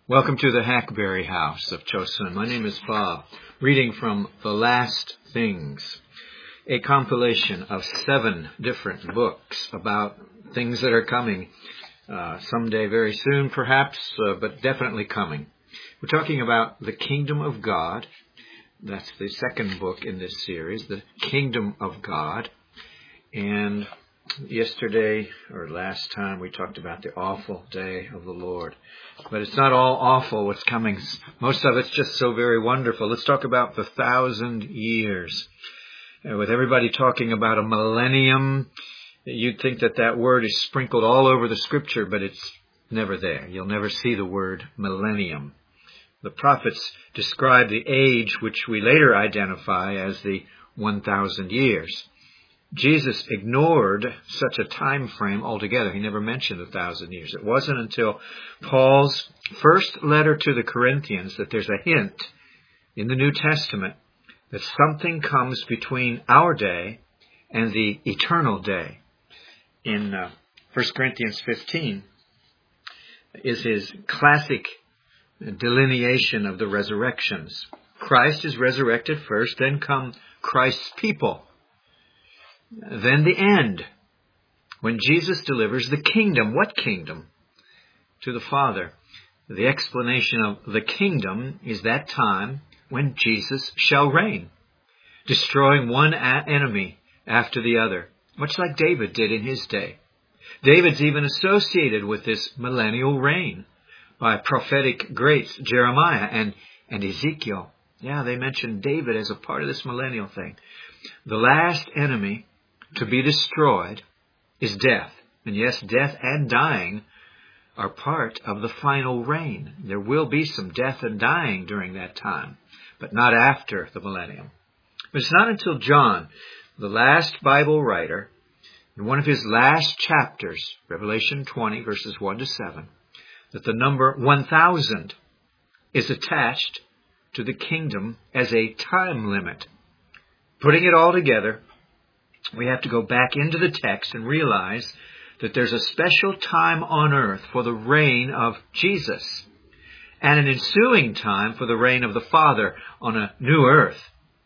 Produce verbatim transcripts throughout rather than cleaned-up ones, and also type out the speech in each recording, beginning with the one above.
Welcome to the Hackberry House of Chosun. My name is Bob, reading from The Last Things, a compilation of seven different books about things that are coming uh, someday very soon, perhaps, uh, but definitely coming. We're talking about the Kingdom of God. That's the second book in this series, the Kingdom of God. And yesterday, or last time, we talked about the awful day of the Lord. But it's not all awful what's coming. Most of it's just so very wonderful. Let's talk about the thousand years. Uh, with everybody talking about a millennium, you'd think that that word is sprinkled all over the Scripture, but it's never there. You'll never see the word millennium. The prophets describe the age which we later identify as the one thousand years. Jesus ignored such a time frame altogether. He never mentioned a thousand years. It wasn't until Paul's first letter to the Corinthians that there's a hint in the New Testament that something comes between our day and the eternal day. In uh, First Corinthians fifteen is his classic delineation of the resurrections. Christ is resurrected first, then come Christ's people. Then the end, when Jesus delivers the kingdom. What kingdom? To the Father. The explanation of the kingdom is that time when Jesus shall reign, destroying one enemy after the other, much like David did in his day. David's even associated with this millennial reign by prophetic greats, Jeremiah and, and Ezekiel. Yeah, they mention David as a part of this millennial thing. The last enemy to be destroyed is death. And yes, death and dying are part of the final reign. There will be some death and dying during that time, but not after the millennium. But it's not until John, the last Bible writer, in one of his last chapters, Revelation twenty, verses one to seven, that the number one thousand is attached to the kingdom as a time limit. Putting it all together, we have to go back into the text and realize that there's a special time on earth for the reign of Jesus and an ensuing time for the reign of the Father on a new earth.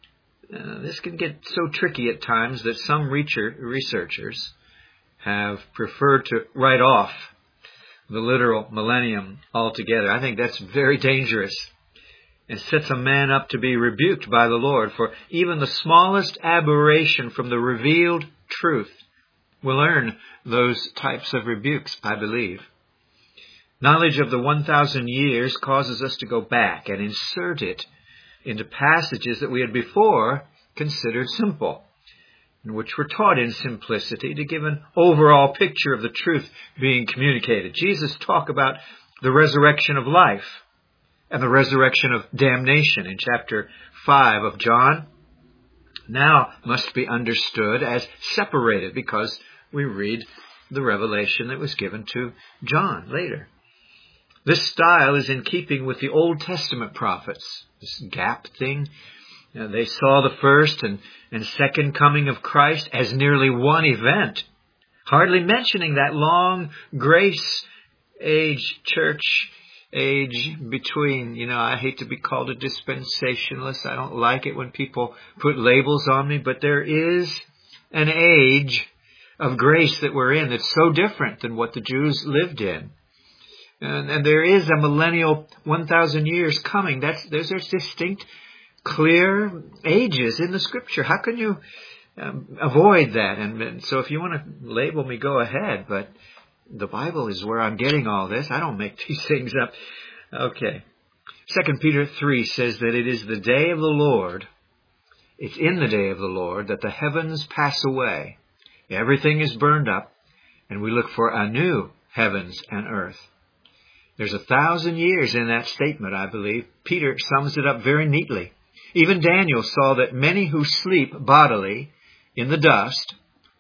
Uh, this can get so tricky at times that some researchers have preferred to write off the literal millennium altogether. I think that's very dangerous. And sets a man up to be rebuked by the Lord, for even the smallest aberration from the revealed truth will earn those types of rebukes, I believe. Knowledge of the one thousand years causes us to go back and insert it into passages that we had before considered simple, and which were taught in simplicity to give an overall picture of the truth being communicated. Jesus talked about the resurrection of life and the resurrection of damnation in chapter five of John, now must be understood as separated because we read the revelation that was given to John later. This style is in keeping with the Old Testament prophets, this gap thing. You know, they saw the first and, and second coming of Christ as nearly one event, hardly mentioning that long grace age church age between. You know, I hate to be called a dispensationalist. I don't like it when people put labels on me, but there is an age of grace that we're in that's so different than what the Jews lived in. And, and there is a millennial one thousand years coming. That's, there's, there's distinct, clear ages in the Scripture. How can you um, avoid that? And, and so if you want to label me, go ahead, but the Bible is where I'm getting all this. I don't make these things up. Okay. Second Peter three says that it is the day of the Lord. It's in the day of the Lord that the heavens pass away. Everything is burned up, and we look for a new heavens and earth. There's a thousand years in that statement, I believe. Peter sums it up very neatly. Even Daniel saw that many who sleep bodily in the dust,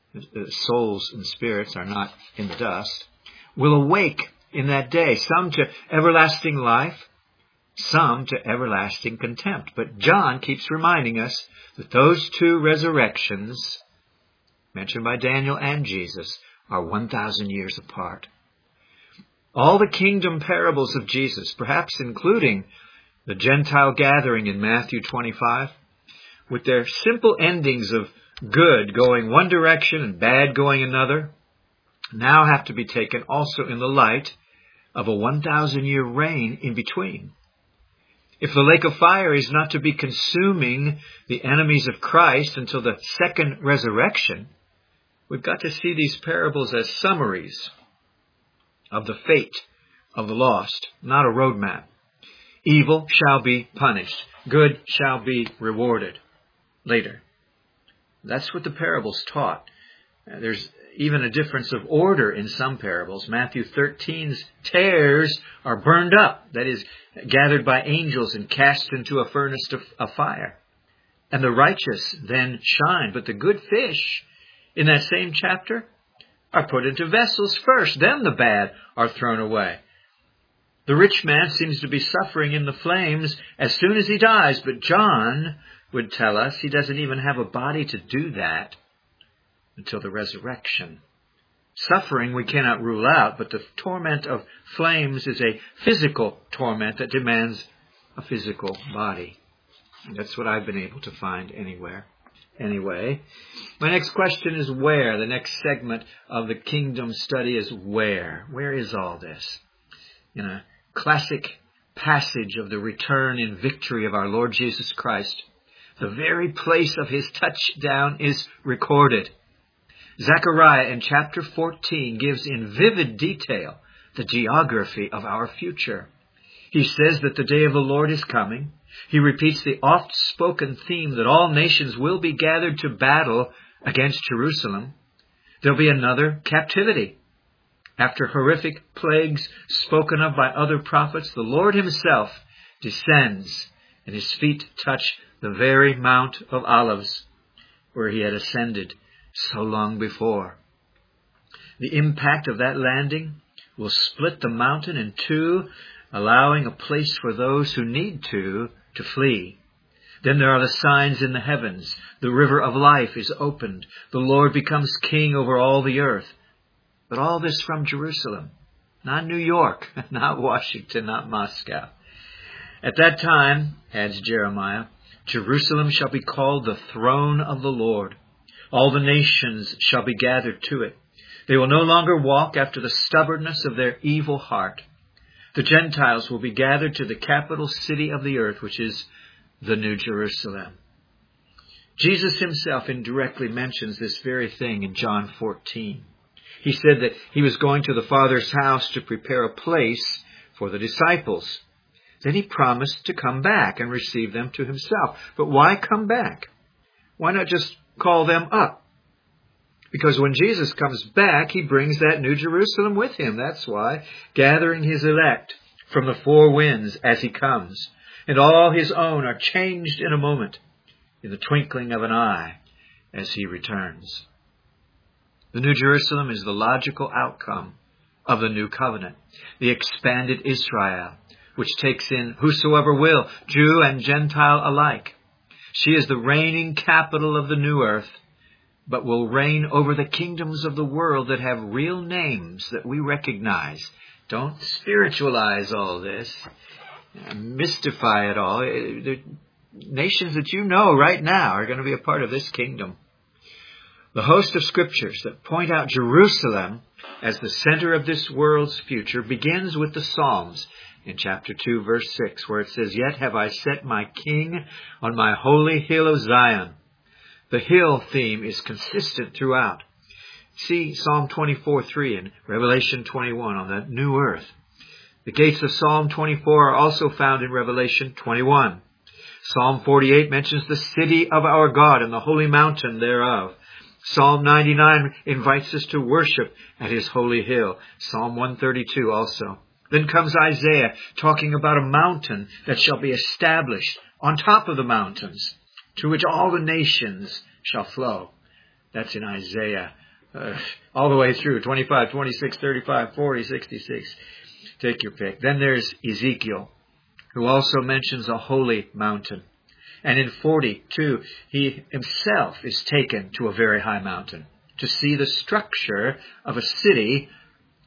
souls and spirits are not in the dust, will awake in that day, some to everlasting life, some to everlasting contempt. But John keeps reminding us that those two resurrections, mentioned by Daniel and Jesus, are one thousand years apart. All the kingdom parables of Jesus, perhaps including the Gentile gathering in Matthew twenty-five, with their simple endings of good going one direction and bad going another, now have to be taken also in the light of a one thousand year reign in between. If the lake of fire is not to be consuming the enemies of Christ until the second resurrection, we've got to see these parables as summaries of the fate of the lost, not a roadmap. Evil shall be punished. Good shall be rewarded later. That's what the parables taught. There's even a difference of order in some parables. Matthew thirteen's tares are burned up, that is, gathered by angels and cast into a furnace of fire. And the righteous then shine. But the good fish in that same chapter are put into vessels first, then the bad are thrown away. The rich man seems to be suffering in the flames as soon as he dies, but John would tell us he doesn't even have a body to do that until the resurrection. Suffering we cannot rule out, but the torment of flames is a physical torment that demands a physical body. And that's what I've been able to find anywhere. Anyway, my next question is where? The next segment of the kingdom study is where? Where is all this? In a classic passage of the return in victory of our Lord Jesus Christ, the very place of his touchdown is recorded. Zechariah in chapter fourteen gives in vivid detail the geography of our future. He says that the day of the Lord is coming. He repeats the oft-spoken theme that all nations will be gathered to battle against Jerusalem. There'll be another captivity. After horrific plagues spoken of by other prophets, the Lord himself descends, and his feet touch the very Mount of Olives, where he had ascended so long before. The impact of that landing will split the mountain in two, allowing a place for those who need to, to flee. Then there are the signs in the heavens. The river of life is opened. The Lord becomes king over all the earth. But all this from Jerusalem, not New York, not Washington, not Moscow. At that time, adds Jeremiah, Jerusalem shall be called the throne of the Lord. All the nations shall be gathered to it. They will no longer walk after the stubbornness of their evil heart. The Gentiles will be gathered to the capital city of the earth, which is the New Jerusalem. Jesus himself indirectly mentions this very thing in John fourteen. He said that he was going to the Father's house to prepare a place for the disciples. Then he promised to come back and receive them to himself. But why come back? Why not just call them up? Because when Jesus comes back, he brings that New Jerusalem with him. That's why, gathering his elect from the four winds as he comes. And all his own are changed in a moment, in the twinkling of an eye, as he returns. The New Jerusalem is the logical outcome of the new covenant, the expanded Israel, which takes in whosoever will, Jew and Gentile alike. She is the reigning capital of the new earth, but will reign over the kingdoms of the world that have real names that we recognize. Don't spiritualize all this, mystify it all. The nations that you know right now are going to be a part of this kingdom. The host of scriptures that point out Jerusalem as the center of this world's future begins with the Psalms in chapter two, verse six, where it says, "Yet have I set my king on my holy hill of Zion." The hill theme is consistent throughout. See Psalm twenty-four, three and Revelation twenty-one on the new earth. The gates of Psalm twenty-four are also found in Revelation twenty-one. Psalm forty-eight mentions the city of our God and the holy mountain thereof. Psalm ninety-nine invites us to worship at his holy hill. Psalm one thirty-two also. Then comes Isaiah talking about a mountain that shall be established on top of the mountains, to which all the nations shall flow. That's in Isaiah, uh, all the way through, twenty-five, twenty-six, thirty-five, forty, sixty-six. Take your pick. Then there's Ezekiel, who also mentions a holy mountain. And in forty-two, he himself is taken to a very high mountain to see the structure of a city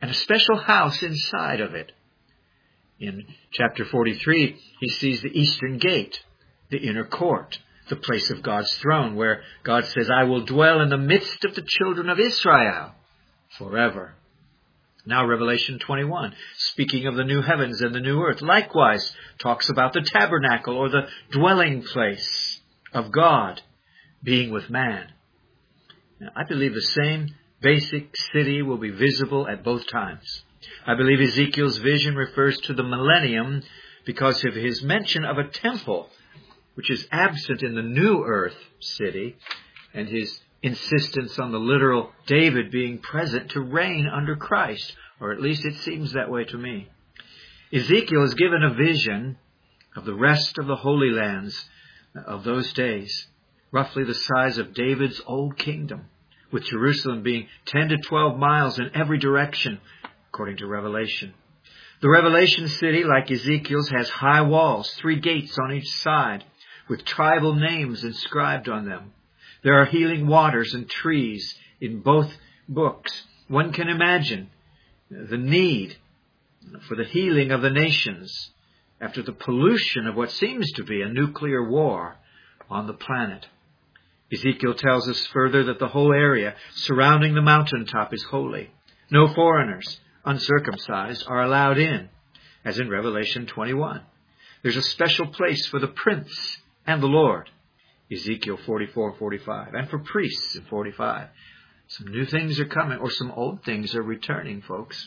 and a special house inside of it. In chapter forty-three, he sees the eastern gate, the inner court, the place of God's throne, where God says, I will dwell in the midst of the children of Israel forever. Now Revelation twenty-one, speaking of the new heavens and the new earth, likewise talks about the tabernacle or the dwelling place of God being with man. Now, I believe the same basic city will be visible at both times. I believe Ezekiel's vision refers to the millennium because of his mention of a temple, which is absent in the new earth city, and his insistence on the literal David being present to reign under Christ, or at least it seems that way to me. Ezekiel is given a vision of the rest of the Holy Lands of those days, roughly the size of David's old kingdom, with Jerusalem being ten to twelve miles in every direction, according to Revelation. The Revelation city, like Ezekiel's, has high walls, three gates on each side, with tribal names inscribed on them. There are healing waters and trees in both books. One can imagine the need for the healing of the nations after the pollution of what seems to be a nuclear war on the planet. Ezekiel tells us further that the whole area surrounding the mountaintop is holy. No foreigners, uncircumcised, are allowed in, as in Revelation twenty-one. There's a special place for the prince and the Lord, Ezekiel forty-four forty-five, and for priests in forty-five. Some new things are coming, or some old things are returning, folks.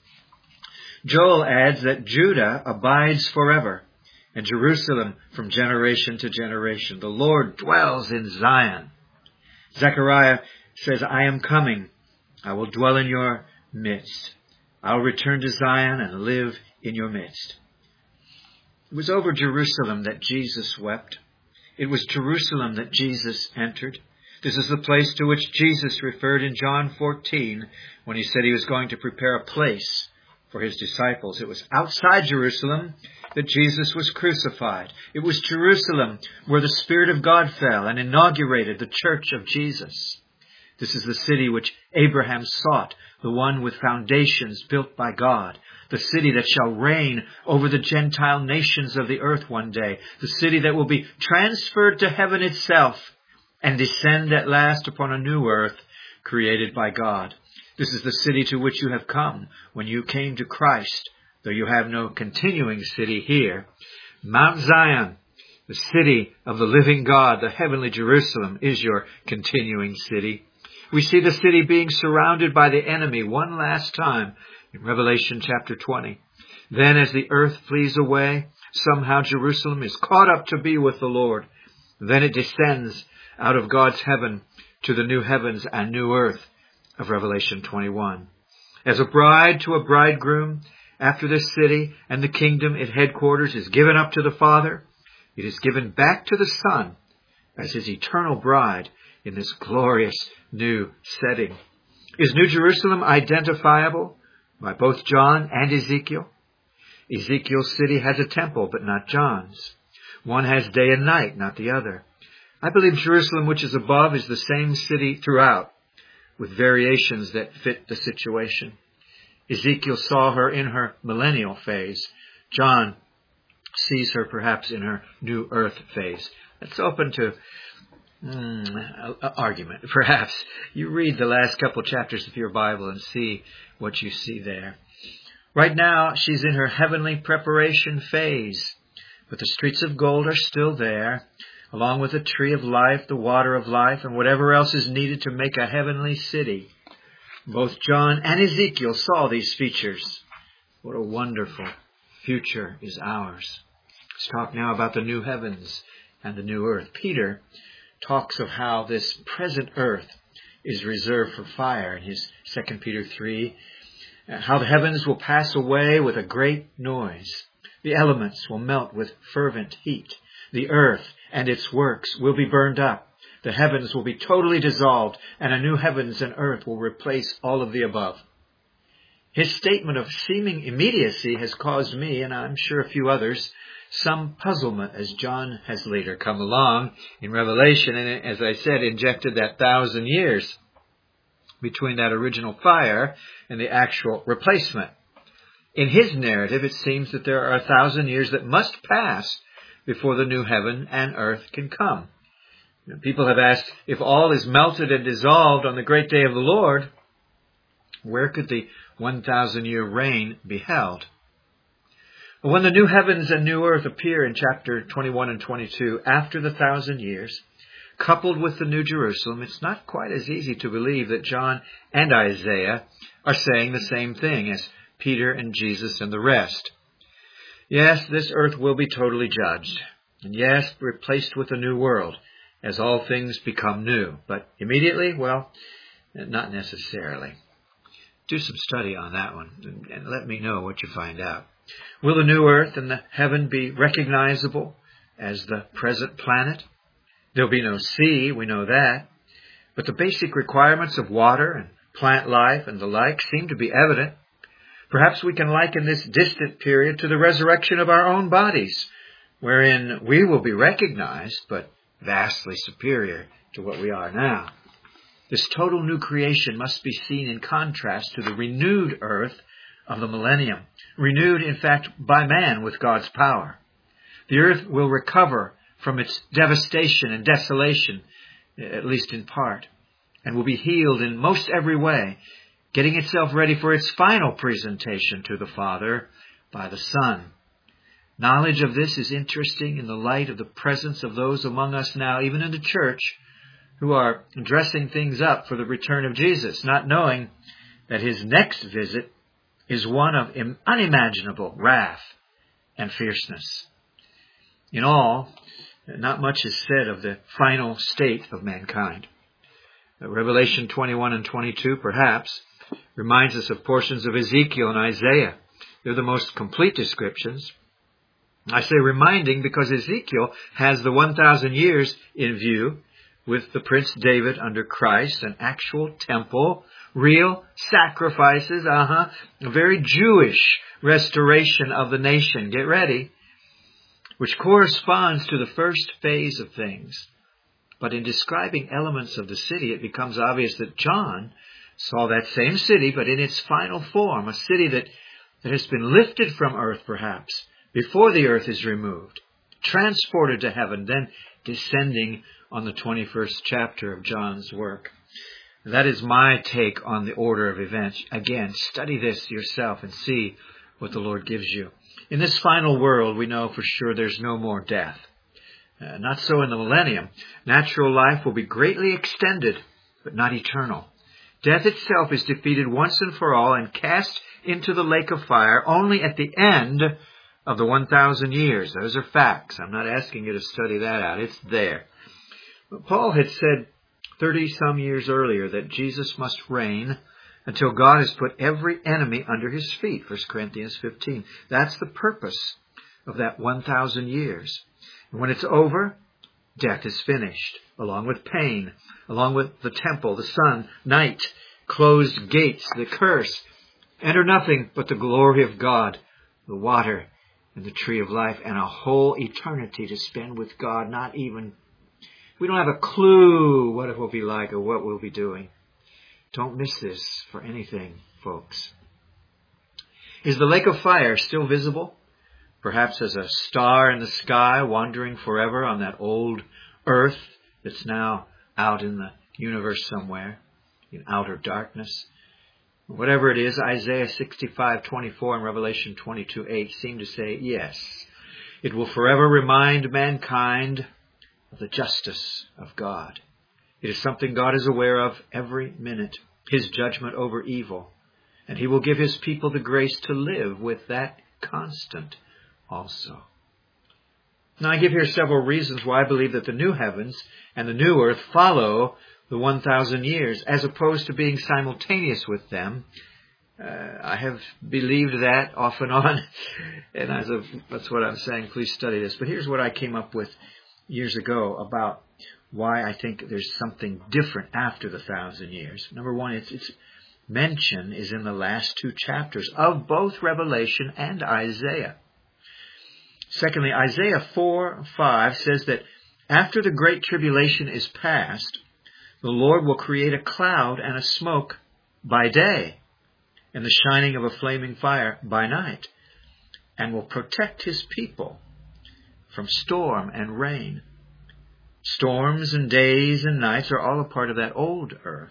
Joel adds that Judah abides forever, and Jerusalem from generation to generation. The Lord dwells in Zion. Zechariah says, I am coming. I will dwell in your midst. I'll return to Zion and live in your midst. It was over Jerusalem that Jesus wept. It was Jerusalem that Jesus entered. This is the place to which Jesus referred in John fourteen when he said he was going to prepare a place for his disciples. It was outside Jerusalem that Jesus was crucified. It was Jerusalem where the Spirit of God fell and inaugurated the church of Jesus. This is the city which Abraham sought, the one with foundations built by God, the city that shall reign over the Gentile nations of the earth one day, the city that will be transferred to heaven itself and descend at last upon a new earth created by God. This is the city to which you have come when you came to Christ, though you have no continuing city here. Mount Zion, the city of the living God, the heavenly Jerusalem, is your continuing city. We see the city being surrounded by the enemy one last time in Revelation chapter twenty. Then as the earth flees away, somehow Jerusalem is caught up to be with the Lord. Then it descends out of God's heaven to the new heavens and new earth of Revelation twenty-one. As a bride to a bridegroom, after this city and the kingdom it headquarters is given up to the Father, it is given back to the Son as his eternal bride in this glorious new setting. Is New Jerusalem identifiable by both John and Ezekiel? Ezekiel's city has a temple, but not John's. One has day and night, not the other. I believe Jerusalem, which is above, is the same city throughout, with variations that fit the situation. Ezekiel saw her in her millennial phase. John sees her perhaps in her new earth phase. That's open to mm, argument. Perhaps you read the last couple chapters of your Bible and see what you see there. Right now, she's in her heavenly preparation phase, but the streets of gold are still there, along with the tree of life, the water of life, and whatever else is needed to make a heavenly city. Both John and Ezekiel saw these features. What a wonderful future is ours. Let's talk now about the new heavens and the new earth. Peter talks of how this present earth is reserved for fire in his Second Peter three, how the heavens will pass away with a great noise. The elements will melt with fervent heat. The earth and its works will be burned up. The heavens will be totally dissolved, and a new heavens and earth will replace all of the above. His statement of seeming immediacy has caused me, and I'm sure a few others, some puzzlement as John has later come along in Revelation, and as I said, injected that thousand years. between that original fire and the actual replacement. In his narrative, it seems that there are a thousand years that must pass before the new heaven and earth can come. People have asked, if all is melted and dissolved on the great day of the Lord, where could the one thousand year reign be held? When the new heavens and new earth appear in chapter twenty-one and twenty-two, after the thousand years, coupled with the New Jerusalem, it's not quite as easy to believe that John and Isaiah are saying the same thing as Peter and Jesus and the rest. Yes, this earth will be totally judged. And yes, replaced with a new world, as all things become new. But immediately, well, not necessarily. Do some study on that one and, and let me know what you find out. Will the new earth and the heaven be recognizable as the present planet? There'll be no sea, we know that. But the basic requirements of water and plant life and the like seem to be evident. Perhaps we can liken this distant period to the resurrection of our own bodies, wherein we will be recognized, but vastly superior to what we are now. This total new creation must be seen in contrast to the renewed earth of the millennium, renewed, in fact, by man with God's power. The earth will recover from its devastation and desolation, at least in part, and will be healed in most every way, getting itself ready for its final presentation to the Father by the Son. Knowledge of this is interesting in the light of the presence of those among us now, even in the church, who are dressing things up for the return of Jesus, not knowing that his next visit is one of unimaginable wrath and fierceness. In all, not much is said of the final state of mankind. Revelation twenty-one and twenty-two, perhaps, reminds us of portions of Ezekiel and Isaiah. They're the most complete descriptions. I say reminding because Ezekiel has the one thousand years in view, with the Prince David under Christ, an actual temple, real sacrifices, uh-huh, a very Jewish restoration of the nation. Get ready. Which corresponds to the first phase of things. But in describing elements of the city, it becomes obvious that John saw that same city, but in its final form, a city that, that has been lifted from earth, perhaps, before the earth is removed, transported to heaven, then descending on the twenty-first chapter of John's work. That is my take on the order of events. Again, study this yourself and see what the Lord gives you. In this final world, we know for sure there's no more death. Uh, not so in the millennium. Natural life will be greatly extended, but not eternal. Death itself is defeated once and for all and cast into the lake of fire only at the end of the one thousand years. Those are facts. I'm not asking you to study that out. It's there. But Paul had said thirty-some years earlier that Jesus must reign until God has put every enemy under his feet, First Corinthians fifteen. That's the purpose of that one thousand years. And when it's over, death is finished, along with pain, along with the temple, the sun, night, closed gates, the curse. Enter nothing but the glory of God, the water, and the tree of life, and a whole eternity to spend with God. Not even, we don't have a clue what it will be like or what we'll be doing. Don't miss this for anything, folks. Is the lake of fire still visible? Perhaps as a star in the sky wandering forever on that old earth that's now out in the universe somewhere, in outer darkness. Whatever it is, Isaiah sixty-five twenty-four and Revelation twenty-two eight seem to say, yes, it will forever remind mankind of the justice of God. It is something God is aware of every minute, his judgment over evil. And he will give his people the grace to live with that constant also. Now I give here several reasons why I believe that the new heavens and the new earth follow the one thousand years, as opposed to being simultaneous with them. Uh, I have believed that off and on, and as of, that's what I'm saying. Please study this. But here's what I came up with years ago about why I think there's something different after the thousand years. Number one, it's, it's mention is in the last two chapters of both Revelation and Isaiah. Secondly, Isaiah four five says that after the great tribulation is past, The Lord will create a cloud and a smoke by day, and the shining of a flaming fire by night, and will protect his people from storm and rain. Storms and days and nights are all a part of that old earth.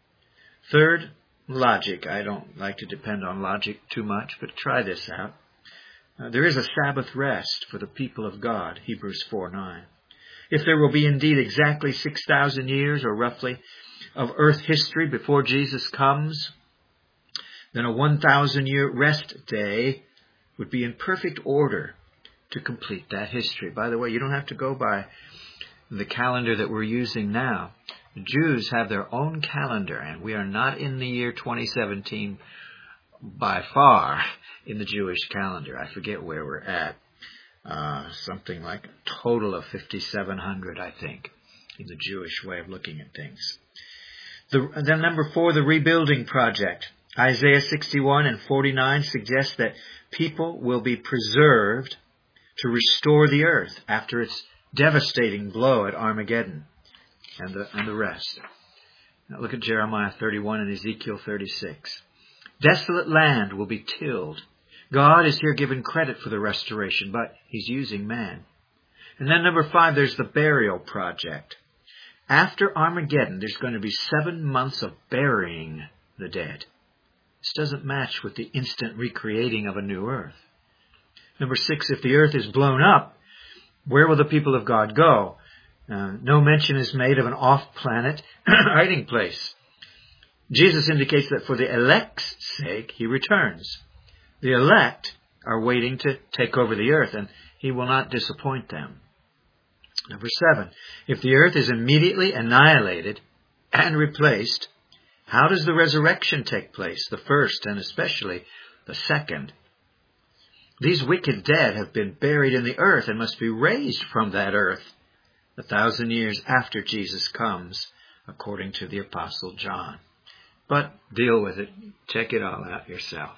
Third, logic. I don't like to depend on logic too much, but try this out. Uh, there is a Sabbath rest for the people of God, Hebrews four nine. If there will be indeed exactly six thousand years, or roughly, of earth history before Jesus comes, then a one thousand year rest day would be in perfect order to complete that history. By the way, you don't have to go by the calendar that we're using now. The Jews have their own calendar, and we are not in the year twenty seventeen by far in the Jewish calendar. I forget where we're at. Uh, something like a total of fifty-seven hundred, I think, in the Jewish way of looking at things. The, then number four, the rebuilding project. Isaiah sixty-one and forty-nine suggests that people will be preserved to restore the earth after its devastating blow at Armageddon and the, and the rest. Now look at Jeremiah thirty-one and Ezekiel thirty-six. Desolate land will be tilled. God is here given credit for the restoration, but he's using man. And then number five, there's the burial project. After Armageddon, there's going to be seven months of burying the dead. This doesn't match with the instant recreating of a new earth. Number six, if the earth is blown up, where will the people of God go? Uh, no mention is made of an off-planet hiding place. Jesus indicates that for the elect's sake, he returns. The elect are waiting to take over the earth, and he will not disappoint them. Number seven, if the earth is immediately annihilated and replaced, how does the resurrection take place, the first and especially the second? These wicked dead have been buried in the earth and must be raised from that earth a thousand years after Jesus comes, according to the Apostle John. But deal with it. Check it all out yourself.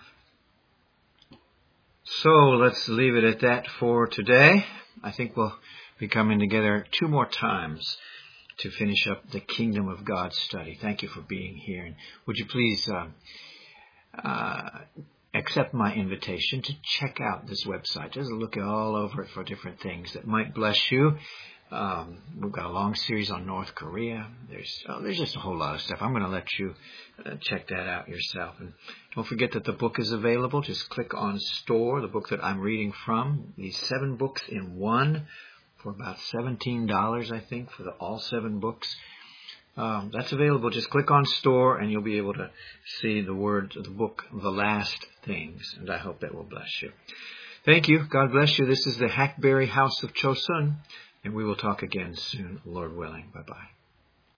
So let's leave it at that for today. I think we'll be coming together two more times to finish up the Kingdom of God study. Thank you for being here. And would you please uh, uh, accept my invitation to check out this website. Just look all over it for different things that might bless you. Um, we've got a long series on North Korea. There's oh, there's just a whole lot of stuff. I'm going to let you uh, check that out yourself. And don't forget that the book is available. Just click on Store, the book that I'm reading from. These seven books in one for about seventeen dollars, I think, for the all seven books. Um, that's available. Just click on Store, and you'll be able to see the word of the book, The Last Things. And I hope that will bless you. Thank you. God bless you. This is the Hackberry House of Chosun. And we will talk again soon, Lord willing. Bye-bye.